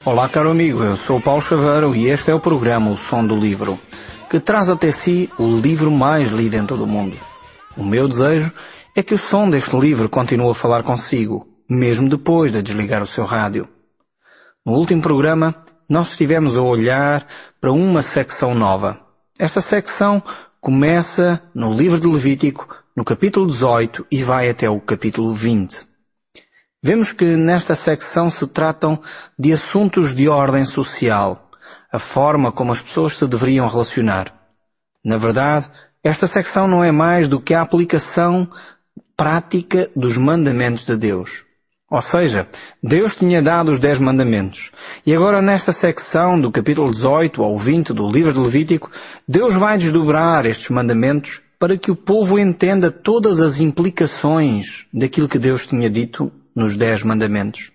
Olá, caro amigo, eu sou o Paulo Chaveiro e este é o programa O Som do Livro, que traz até si o livro mais lido em todo o mundo. O meu desejo é que o som deste livro continue a falar consigo, mesmo depois de desligar o seu rádio. No último programa, nós estivemos a olhar para uma secção nova. Esta secção começa no livro de Levítico, no capítulo 18 e vai até o capítulo 20. Vemos que nesta secção se tratam de assuntos de ordem social, a forma como as pessoas se deveriam relacionar. Na verdade, esta secção não é mais do que a aplicação prática dos mandamentos de Deus. Ou seja, Deus tinha dado os 10 mandamentos. E agora nesta secção do capítulo 18 ao 20 do livro de Levítico, Deus vai desdobrar estes mandamentos para que o povo entenda todas as implicações daquilo que Deus tinha dito nos 10 mandamentos.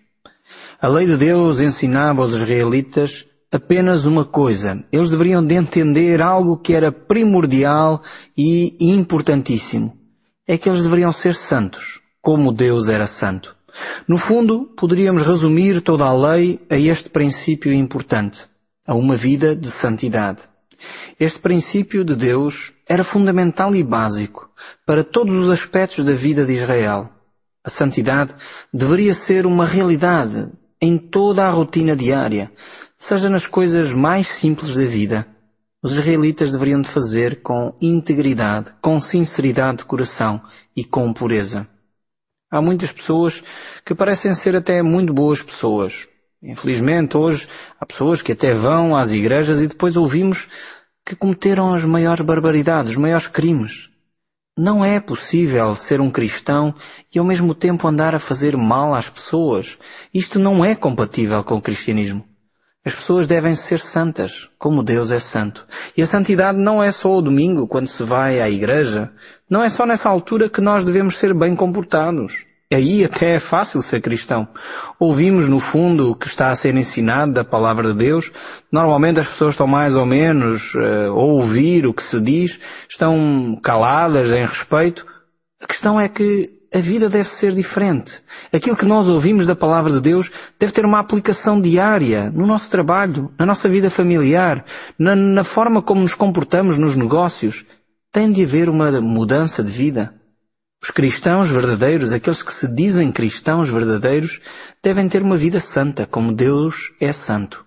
A lei de Deus ensinava aos israelitas apenas uma coisa. Eles deveriam de entender algo que era primordial e importantíssimo. É que eles deveriam ser santos, como Deus era santo. No fundo, poderíamos resumir toda a lei a este princípio importante, a uma vida de santidade. Este princípio de Deus era fundamental e básico para todos os aspectos da vida de Israel. A santidade deveria ser uma realidade em toda a rotina diária, seja nas coisas mais simples da vida. Os israelitas deveriam de fazer com integridade, com sinceridade de coração e com pureza. Há muitas pessoas que parecem ser até muito boas pessoas. Infelizmente, hoje, há pessoas que até vão às igrejas e depois ouvimos que cometeram as maiores barbaridades, os maiores crimes. Não é possível ser um cristão e ao mesmo tempo andar a fazer mal às pessoas. Isto não é compatível com o cristianismo. As pessoas devem ser santas, como Deus é santo. E a santidade não é só o domingo, quando se vai à igreja. Não é só nessa altura que nós devemos ser bem comportados. Aí até é fácil ser cristão. Ouvimos no fundo o que está a ser ensinado da palavra de Deus. Normalmente as pessoas estão mais ou menos a ouvir o que se diz, estão caladas em respeito. A questão é que a vida deve ser diferente. Aquilo que nós ouvimos da palavra de Deus deve ter uma aplicação diária no nosso trabalho, na nossa vida familiar, na forma como nos comportamos nos negócios. Tem de haver uma mudança de vida. Os cristãos verdadeiros, aqueles que se dizem cristãos verdadeiros, devem ter uma vida santa, como Deus é santo.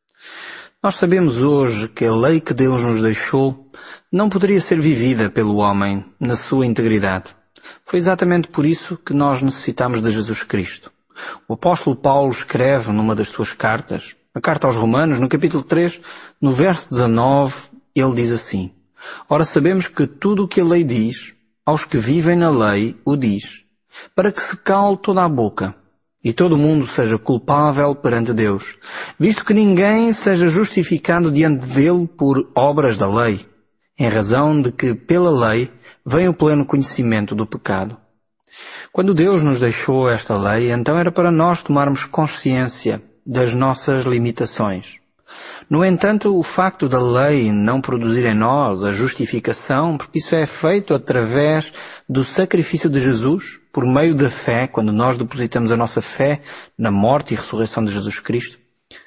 Nós sabemos hoje que a lei que Deus nos deixou não poderia ser vivida pelo homem na sua integridade. Foi exatamente por isso que nós necessitamos de Jesus Cristo. O apóstolo Paulo escreve numa das suas cartas, a carta aos Romanos, no capítulo 3, no verso 19, ele diz assim: Ora, sabemos que tudo o que a lei diz, aos que vivem na lei o diz, para que se cale toda a boca e todo o mundo seja culpável perante Deus, visto que ninguém seja justificado diante dele por obras da lei, em razão de que pela lei vem o pleno conhecimento do pecado. Quando Deus nos deixou esta lei, então era para nós tomarmos consciência das nossas limitações. No entanto, o facto da lei não produzir em nós a justificação, porque isso é feito através do sacrifício de Jesus, por meio da fé, quando nós depositamos a nossa fé na morte e ressurreição de Jesus Cristo,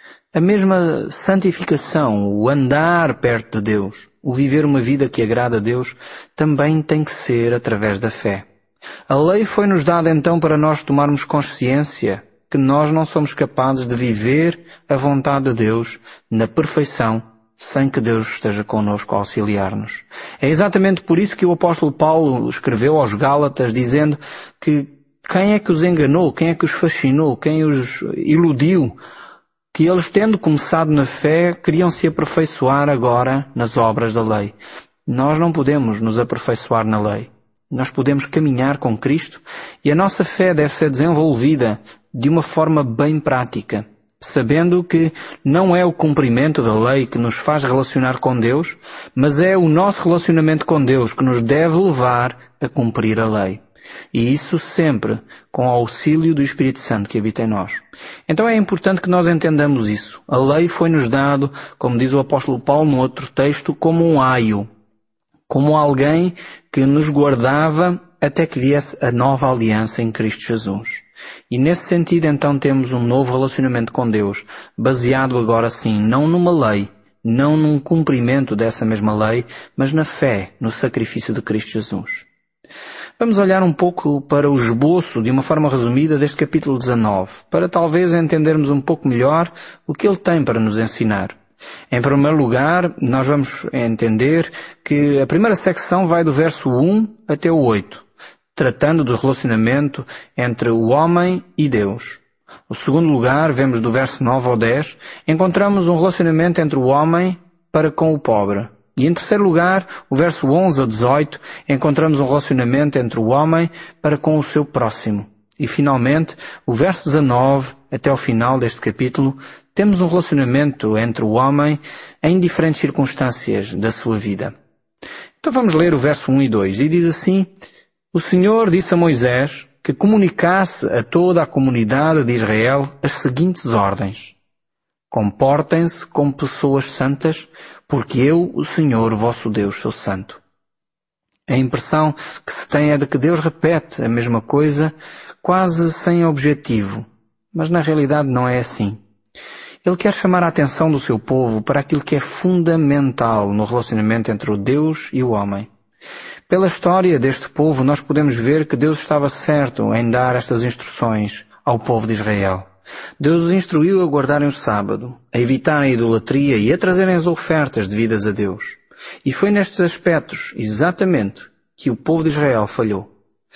a mesma santificação, o andar perto de Deus, o viver uma vida que agrada a Deus, também tem que ser através da fé. A lei foi-nos dada então para nós tomarmos consciência que nós não somos capazes de viver a vontade de Deus na perfeição, sem que Deus esteja connosco a auxiliar-nos. É exatamente por isso que o apóstolo Paulo escreveu aos Gálatas dizendo que quem é que os enganou, quem é que os fascinou, quem os iludiu, que eles, tendo começado na fé, queriam se aperfeiçoar agora nas obras da lei. Nós não podemos nos aperfeiçoar na lei. Nós podemos caminhar com Cristo e a nossa fé deve ser desenvolvida de uma forma bem prática, sabendo que não é o cumprimento da lei que nos faz relacionar com Deus, mas é o nosso relacionamento com Deus que nos deve levar a cumprir a lei. E isso sempre com o auxílio do Espírito Santo que habita em nós. Então é importante que nós entendamos isso. A lei foi-nos dado, como diz o apóstolo Paulo no outro texto, como um aio, como alguém que nos guardava até que viesse a nova aliança em Cristo Jesus. E nesse sentido então temos um novo relacionamento com Deus, baseado agora sim, não numa lei, não num cumprimento dessa mesma lei, mas na fé, no sacrifício de Cristo Jesus. Vamos olhar um pouco para o esboço, de uma forma resumida, deste capítulo 19, para talvez entendermos um pouco melhor o que ele tem para nos ensinar. Em primeiro lugar, nós vamos entender que a primeira secção vai do verso 1 até o 8, tratando do relacionamento entre o homem e Deus. No segundo lugar, vemos do verso 9 ao 10, encontramos um relacionamento entre o homem para com o pobre. E em terceiro lugar, o verso 11 ao 18, encontramos um relacionamento entre o homem para com o seu próximo. E finalmente, o verso 19 até ao final deste capítulo, temos um relacionamento entre o homem em diferentes circunstâncias da sua vida. Então vamos ler o verso 1 e 2, e diz assim: O Senhor disse a Moisés que comunicasse a toda a comunidade de Israel as seguintes ordens: Comportem-se como pessoas santas, porque eu, o Senhor, vosso Deus, sou santo. A impressão que se tem é de que Deus repete a mesma coisa, quase sem objetivo, mas na realidade não é assim. Ele quer chamar a atenção do seu povo para aquilo que é fundamental no relacionamento entre o Deus e o homem. Pela história deste povo, nós podemos ver que Deus estava certo em dar estas instruções ao povo de Israel. Deus os instruiu a guardarem o sábado, a evitarem a idolatria e a trazerem as ofertas devidas a Deus. E foi nestes aspectos, exatamente, que o povo de Israel falhou.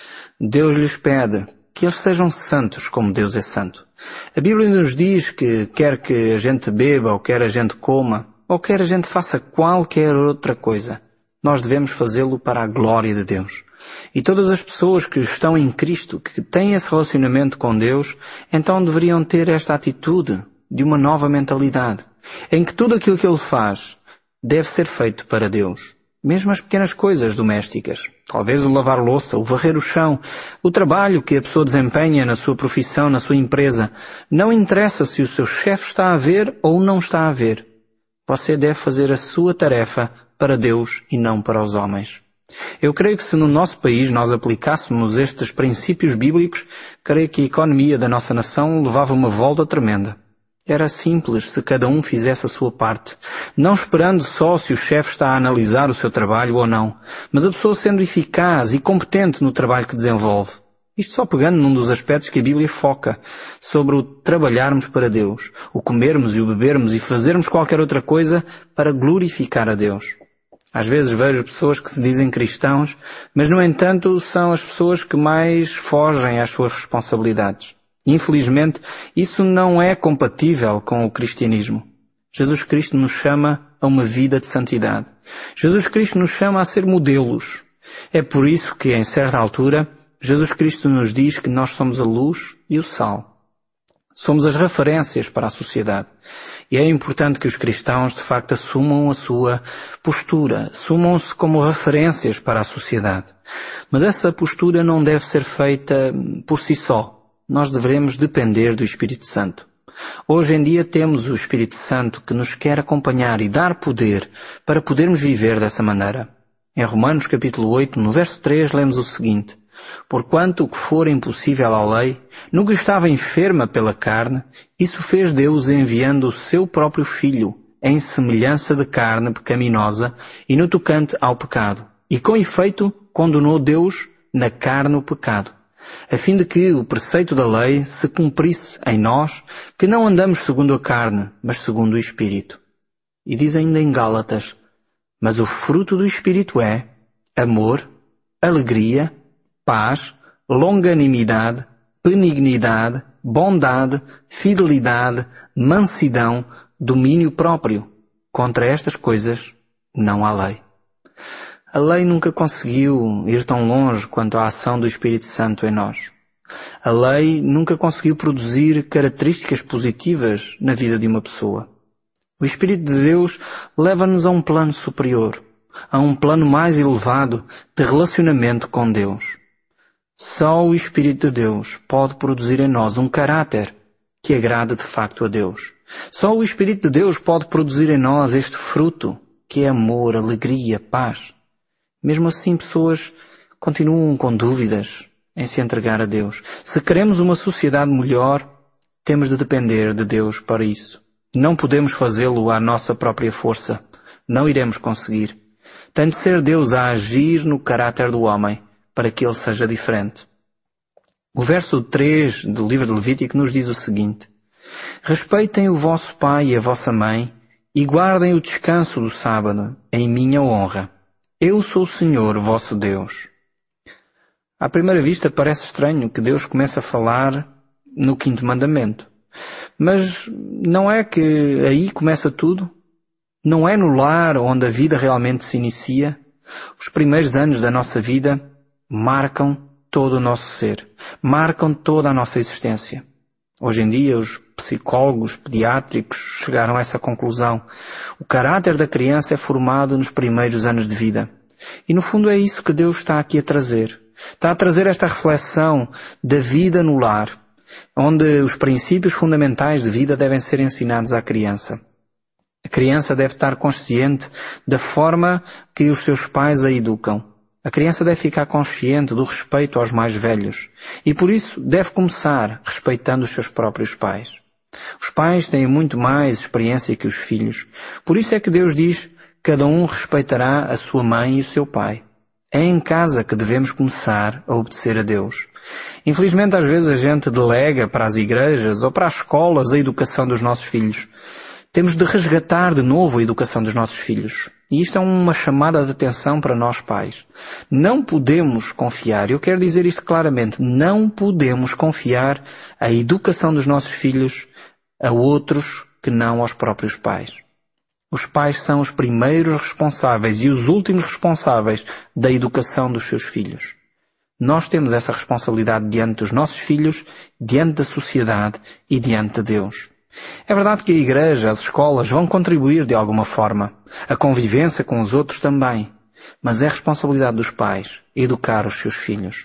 Deus lhes pede que eles sejam santos como Deus é santo. A Bíblia nos diz que quer que a gente beba, ou quer a gente coma, ou quer a gente faça qualquer outra coisa, nós devemos fazê-lo para a glória de Deus. E todas as pessoas que estão em Cristo, que têm esse relacionamento com Deus, então deveriam ter esta atitude de uma nova mentalidade, em que tudo aquilo que Ele faz deve ser feito para Deus. Mesmo as pequenas coisas domésticas, talvez o lavar louça, o varrer o chão, o trabalho que a pessoa desempenha na sua profissão, na sua empresa, não interessa se o seu chefe está a ver ou não está a ver. Você deve fazer a sua tarefa para Deus e não para os homens. Eu creio que se no nosso país nós aplicássemos estes princípios bíblicos, creio que a economia da nossa nação levava uma volta tremenda. Era simples se cada um fizesse a sua parte, não esperando só se o chefe está a analisar o seu trabalho ou não, mas a pessoa sendo eficaz e competente no trabalho que desenvolve. Isto só pegando num dos aspectos que a Bíblia foca, sobre o trabalharmos para Deus, o comermos e o bebermos e fazermos qualquer outra coisa para glorificar a Deus. Às vezes vejo pessoas que se dizem cristãos, mas no entanto são as pessoas que mais fogem às suas responsabilidades. Infelizmente, isso não é compatível com o cristianismo. Jesus Cristo nos chama a uma vida de santidade. Jesus Cristo nos chama a ser modelos. É por isso que, em certa altura, Jesus Cristo nos diz que nós somos a luz e o sal. Somos as referências para a sociedade. E é importante que os cristãos, de facto, assumam a sua postura, assumam-se como referências para a sociedade. Mas essa postura não deve ser feita por si só. Nós devemos depender do Espírito Santo. Hoje em dia temos o Espírito Santo que nos quer acompanhar e dar poder para podermos viver dessa maneira. Em Romanos capítulo 8, no verso 3, lemos o seguinte: Porquanto o que for impossível à lei, no que estava enferma pela carne, isso fez Deus enviando o seu próprio Filho, em semelhança de carne pecaminosa e no tocante ao pecado. E com efeito condenou Deus na carne o pecado, a fim de que o preceito da lei se cumprisse em nós, que não andamos segundo a carne, mas segundo o Espírito. E diz ainda em Gálatas: Mas o fruto do Espírito é amor, alegria, paz, longanimidade, benignidade, bondade, fidelidade, mansidão, domínio próprio. Contra estas coisas não há lei. A lei nunca conseguiu ir tão longe quanto a ação do Espírito Santo em nós. A lei nunca conseguiu produzir características positivas na vida de uma pessoa. O Espírito de Deus leva-nos a um plano superior, a um plano mais elevado de relacionamento com Deus. Só o Espírito de Deus pode produzir em nós um caráter que agrade de facto a Deus. Só o Espírito de Deus pode produzir em nós este fruto que é amor, alegria, paz. Mesmo assim, pessoas continuam com dúvidas, em se entregar a Deus. Se queremos uma sociedade melhor, temos de depender de Deus para isso. Não podemos fazê-lo à nossa própria força. Não iremos conseguir. Tem de ser Deus a agir no caráter do homem para que ele seja diferente. O verso 3 do livro de Levítico nos diz o seguinte: respeitem o vosso pai e a vossa mãe e guardem o descanso do sábado em minha honra. Eu sou o Senhor, vosso Deus. À primeira vista parece estranho que Deus comece a falar no 5º mandamento. Mas não é que aí começa tudo? Não é no lar onde a vida realmente se inicia? Os primeiros anos da nossa vida marcam todo o nosso ser, marcam toda a nossa existência. Hoje em dia, os psicólogos pediátricos chegaram a essa conclusão. O caráter da criança é formado nos primeiros anos de vida. E no fundo é isso que Deus está aqui a trazer. Está a trazer esta reflexão da vida no lar, onde os princípios fundamentais de vida devem ser ensinados à criança. A criança deve estar consciente da forma que os seus pais a educam. A criança deve ficar consciente do respeito aos mais velhos e por isso deve começar respeitando os seus próprios pais. Os pais têm muito mais experiência que os filhos. Por isso é que Deus diz: cada um respeitará a sua mãe e o seu pai. É em casa que devemos começar a obedecer a Deus. Infelizmente, às vezes a gente delega para as igrejas ou para as escolas a educação dos nossos filhos. Temos de resgatar de novo a educação dos nossos filhos. E isto é uma chamada de atenção para nós pais. Não podemos confiar, eu quero dizer isto claramente, não podemos confiar a educação dos nossos filhos a outros que não aos próprios pais. Os pais são os primeiros responsáveis e os últimos responsáveis da educação dos seus filhos. Nós temos essa responsabilidade diante dos nossos filhos, diante da sociedade e diante de Deus. É verdade que a igreja, as escolas vão contribuir de alguma forma. A convivência com os outros também. Mas é responsabilidade dos pais educar os seus filhos.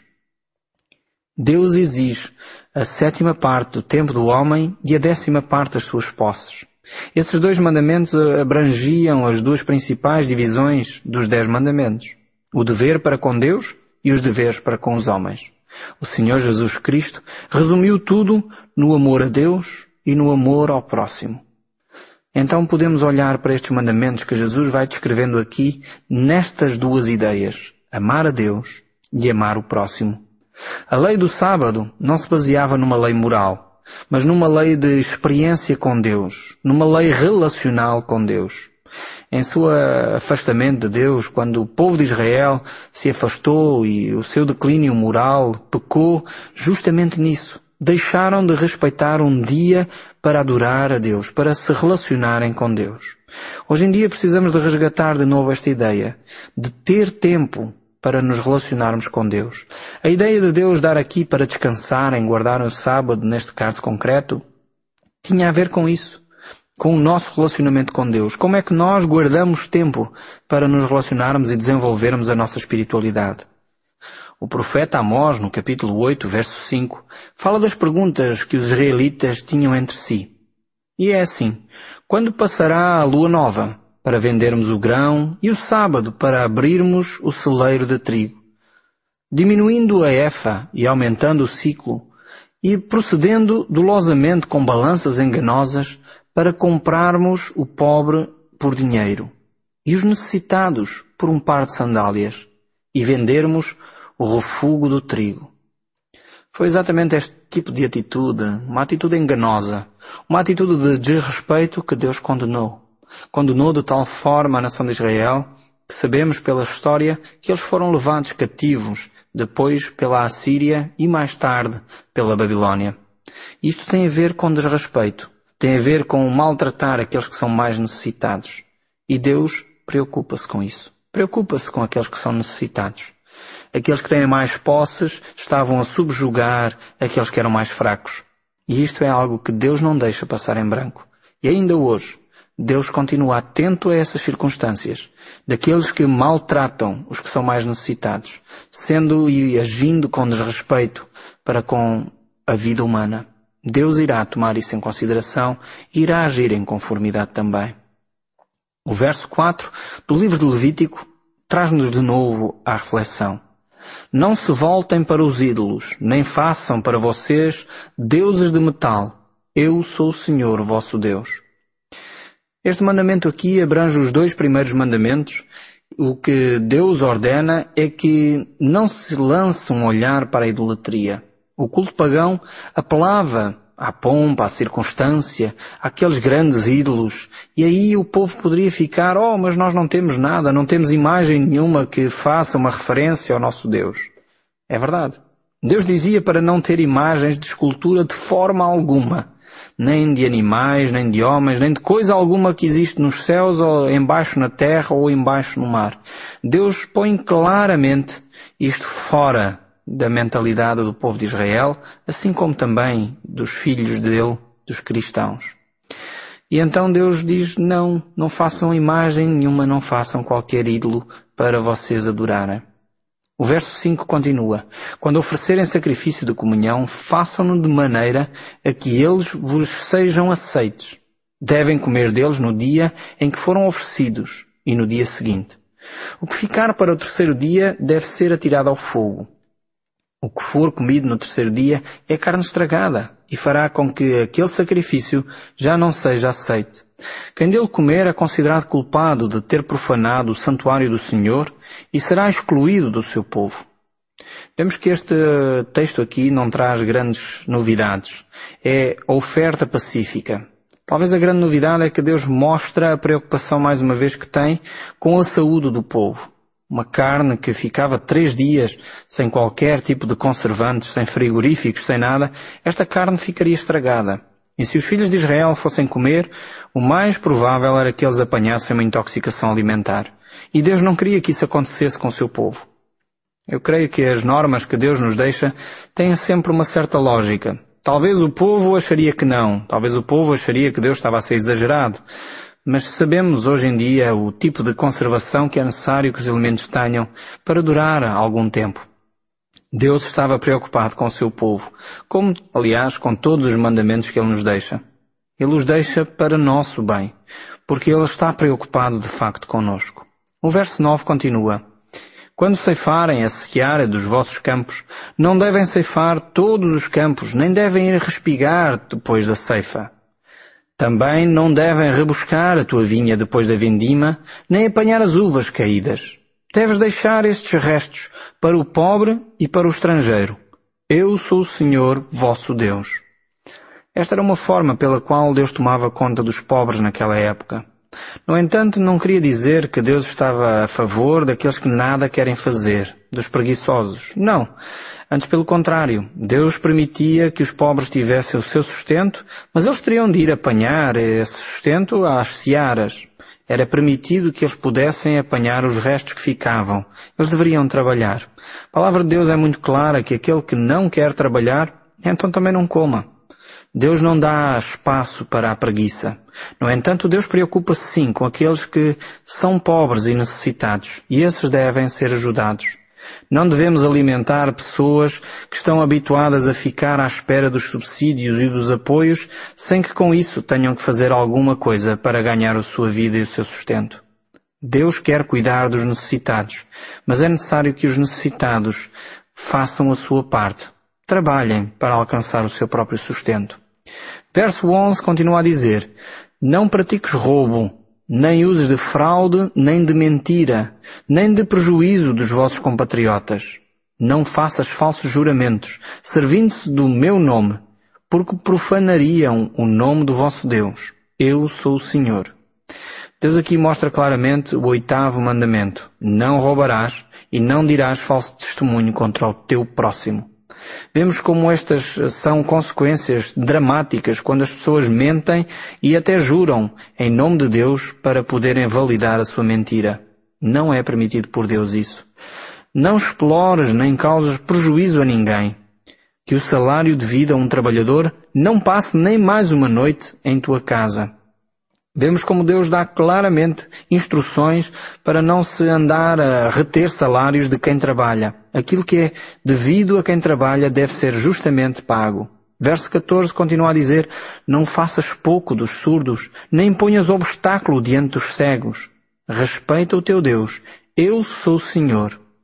Deus exige a 7ª parte do tempo do homem e a 10ª parte das suas posses. Esses 2 mandamentos abrangiam as 2 principais divisões dos 10 mandamentos. O dever para com Deus e os deveres para com os homens. O Senhor Jesus Cristo resumiu tudo no amor a Deus e no amor ao próximo. Então podemos olhar para estes mandamentos que Jesus vai descrevendo aqui nestas 2 ideias: amar a Deus e amar o próximo. A lei do sábado não se baseava numa lei moral, mas numa lei de experiência com Deus, numa lei relacional com Deus. Em seu afastamento de Deus, quando o povo de Israel se afastou e o seu declínio moral pecou justamente nisso. Deixaram de respeitar um dia para adorar a Deus, para se relacionarem com Deus. Hoje em dia precisamos de resgatar de novo esta ideia, de ter tempo para nos relacionarmos com Deus. A ideia de Deus dar aqui para descansarem, guardar o sábado, neste caso concreto, tinha a ver com isso, com o nosso relacionamento com Deus. Como é que nós guardamos tempo para nos relacionarmos e desenvolvermos a nossa espiritualidade? O profeta Amós, no capítulo 8, verso 5, fala das perguntas que os israelitas tinham entre si. E é assim: quando passará a lua nova para vendermos o grão e o sábado para abrirmos o celeiro de trigo, diminuindo a efa e aumentando o ciclo, e procedendo dolosamente com balanças enganosas para comprarmos o pobre por dinheiro e os necessitados por um par de sandálias e vendermos o refúgio do trigo. Foi exatamente este tipo de atitude, uma atitude enganosa, uma atitude de desrespeito que Deus condenou. Condenou de tal forma a nação de Israel que sabemos pela história que eles foram levados cativos, depois pela Assíria e mais tarde pela Babilónia. Isto tem a ver com desrespeito, tem a ver com maltratar aqueles que são mais necessitados. E Deus preocupa-se com isso. Preocupa-se com aqueles que são necessitados. Aqueles que têm mais posses estavam a subjugar aqueles que eram mais fracos. E isto é algo que Deus não deixa passar em branco. E ainda hoje, Deus continua atento a essas circunstâncias, daqueles que maltratam os que são mais necessitados, sendo e agindo com desrespeito para com a vida humana. Deus irá tomar isso em consideração e irá agir em conformidade também. O verso 4 do livro de Levítico traz-nos de novo à reflexão. Não se voltem para os ídolos, nem façam para vocês deuses de metal. Eu sou o Senhor, vosso Deus. Este mandamento aqui abrange os 2 primeiros mandamentos. O que Deus ordena é que não se lance um olhar para a idolatria. O culto pagão apelava à pompa, à circunstância, àqueles grandes ídolos. E aí o povo poderia ficar, mas nós não temos nada, não temos imagem nenhuma que faça uma referência ao nosso Deus. É verdade. Deus dizia para não ter imagens de escultura de forma alguma. Nem de animais, nem de homens, nem de coisa alguma que existe nos céus, ou embaixo na terra, ou embaixo no mar. Deus põe claramente isto fora da mentalidade do povo de Israel, assim como também dos filhos dele, dos cristãos. E então Deus diz, não façam imagem nenhuma, não façam qualquer ídolo para vocês adorarem. O verso 5 continua, quando oferecerem sacrifício de comunhão, façam-no de maneira a que eles vos sejam aceites. Devem comer deles no dia em que foram oferecidos e no dia seguinte. O que ficar para o 3º dia deve ser atirado ao fogo. O que for comido no 3º dia é carne estragada e fará com que aquele sacrifício já não seja aceite. Quem dele comer é considerado culpado de ter profanado o santuário do Senhor e será excluído do seu povo. Vemos que este texto aqui não traz grandes novidades. É a oferta pacífica. Talvez a grande novidade é que Deus mostra a preocupação mais uma vez que tem com a saúde do povo. Uma carne que ficava 3 dias sem qualquer tipo de conservantes, sem frigoríficos, sem nada, esta carne ficaria estragada. E se os filhos de Israel fossem comer, o mais provável era que eles apanhassem uma intoxicação alimentar. E Deus não queria que isso acontecesse com o seu povo. Eu creio que as normas que Deus nos deixa têm sempre uma certa lógica. Talvez o povo acharia que não. Talvez o povo acharia que Deus estava a ser exagerado. Mas sabemos hoje em dia o tipo de conservação que é necessário que os alimentos tenham para durar algum tempo. Deus estava preocupado com o seu povo, como, aliás, com todos os mandamentos que Ele nos deixa. Ele os deixa para nosso bem, porque Ele está preocupado de facto conosco. O verso 9 continua, quando ceifarem a seara dos vossos campos, não devem ceifar todos os campos, nem devem ir respigar depois da ceifa. Também não devem rebuscar a tua vinha depois da vindima, nem apanhar as uvas caídas. Deves deixar estes restos para o pobre e para o estrangeiro. Eu sou o Senhor, vosso Deus. Esta era uma forma pela qual Deus tomava conta dos pobres naquela época. No entanto, não queria dizer que Deus estava a favor daqueles que nada querem fazer, dos preguiçosos. Não. Antes, pelo contrário, Deus permitia que os pobres tivessem o seu sustento, mas eles teriam de ir apanhar esse sustento às searas. Era permitido que eles pudessem apanhar os restos que ficavam. Eles deveriam trabalhar. A palavra de Deus é muito clara que aquele que não quer trabalhar, então também não coma. Deus não dá espaço para a preguiça. No entanto, Deus preocupa-se sim com aqueles que são pobres e necessitados, e esses devem ser ajudados. Não devemos alimentar pessoas que estão habituadas a ficar à espera dos subsídios e dos apoios sem que com isso tenham que fazer alguma coisa para ganhar a sua vida e o seu sustento. Deus quer cuidar dos necessitados, mas é necessário que os necessitados façam a sua parte. Trabalhem para alcançar o seu próprio sustento. Verso 11 continua a dizer, não pratiques roubo, nem uses de fraude, nem de mentira, nem de prejuízo dos vossos compatriotas. Não faças falsos juramentos, servindo-se do meu nome, porque profanariam o nome do vosso Deus. Eu sou o Senhor. Deus aqui mostra claramente o 8º mandamento. Não roubarás e não dirás falso testemunho contra o teu próximo. Vemos como estas são consequências dramáticas quando as pessoas mentem e até juram em nome de Deus para poderem validar a sua mentira. Não é permitido por Deus isso. Não explores nem causes prejuízo a ninguém. Que o salário devido a um trabalhador não passe nem mais uma noite em tua casa. Vemos como Deus dá claramente instruções para não se andar a reter salários de quem trabalha. Aquilo que é devido a quem trabalha deve ser justamente pago. Verso 14 continua a dizer, não faças pouco dos surdos, nem ponhas obstáculo diante dos cegos. Respeita o teu Deus. Eu sou o Senhor.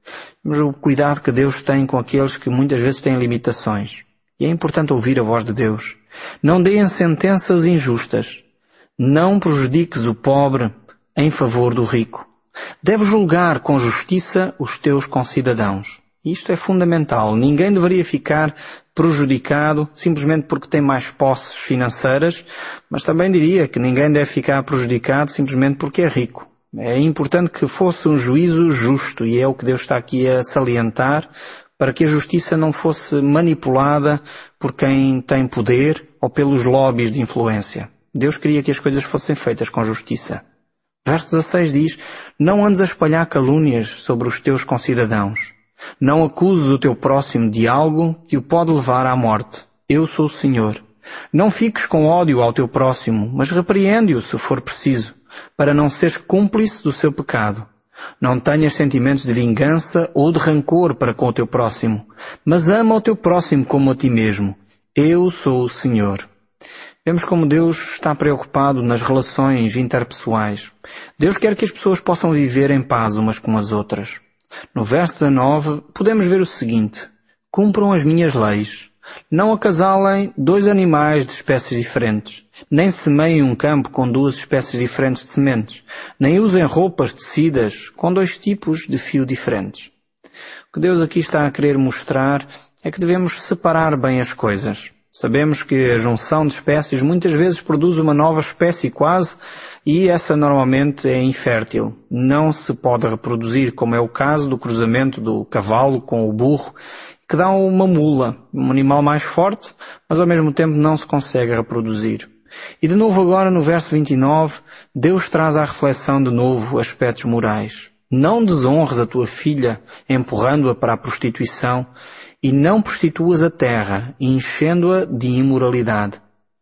Mas o cuidado que Deus tem com aqueles que muitas vezes têm limitações. E é importante ouvir a voz de Deus. Não deem sentenças injustas. Não prejudiques o pobre em favor do rico. Deves julgar com justiça os teus concidadãos. Isto é fundamental. Ninguém deveria ficar prejudicado simplesmente porque tem mais posses financeiras, mas também diria que ninguém deve ficar prejudicado simplesmente porque é rico. É importante que fosse um juízo justo, e é o que Deus está aqui a salientar, para que a justiça não fosse manipulada por quem tem poder ou pelos lobbies de influência. Deus queria que as coisas fossem feitas com justiça. Verso 16 diz: não andes a espalhar calúnias sobre os teus concidadãos. Não acuses o teu próximo de algo que o pode levar à morte. Eu sou o Senhor. Não fiques com ódio ao teu próximo, mas repreende-o se for preciso, para não seres cúmplice do seu pecado. Não tenhas sentimentos de vingança ou de rancor para com o teu próximo, mas ama o teu próximo como a ti mesmo. Eu sou o Senhor. Vemos como Deus está preocupado nas relações interpessoais. Deus quer que as pessoas possam viver em paz umas com as outras. No verso 19, podemos ver o seguinte: cumpram as minhas leis. Não acasalem dois animais de espécies diferentes. Nem semeiem um campo com duas espécies diferentes de sementes. Nem usem roupas tecidas com dois tipos de fio diferentes. O que Deus aqui está a querer mostrar é que devemos separar bem as coisas. Sabemos que a junção de espécies muitas vezes produz uma nova espécie quase, e essa normalmente é infértil. Não se pode reproduzir, como é o caso do cruzamento do cavalo com o burro, que dá uma mula, um animal mais forte, mas ao mesmo tempo não se consegue reproduzir. E de novo agora no verso 29, Deus traz à reflexão de novo aspectos morais. Não desonres a tua filha empurrando-a para a prostituição, e não prostituas a terra, enchendo-a de imoralidade.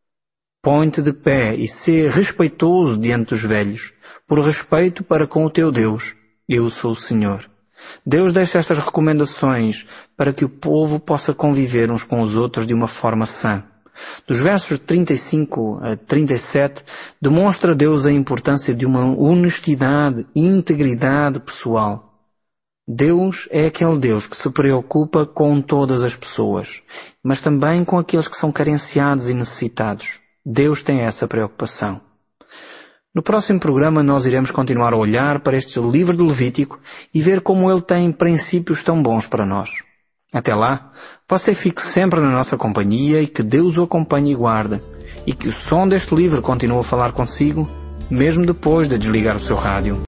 Põe-te de pé e sê respeitoso diante dos velhos, por respeito para com o teu Deus. Eu sou o Senhor. Deus deixa estas recomendações para que o povo possa conviver uns com os outros de uma forma sã. Dos versos 35 a 37, demonstra Deus a importância de uma honestidade e integridade pessoal. Deus é aquele Deus que se preocupa com todas as pessoas, mas também com aqueles que são carenciados e necessitados. Deus tem essa preocupação. No próximo programa nós iremos continuar a olhar para este livro de Levítico e ver como ele tem princípios tão bons para nós. Até lá, você fique sempre na nossa companhia e que Deus o acompanhe e guarde, e que o som deste livro continue a falar consigo, mesmo depois de desligar o seu rádio.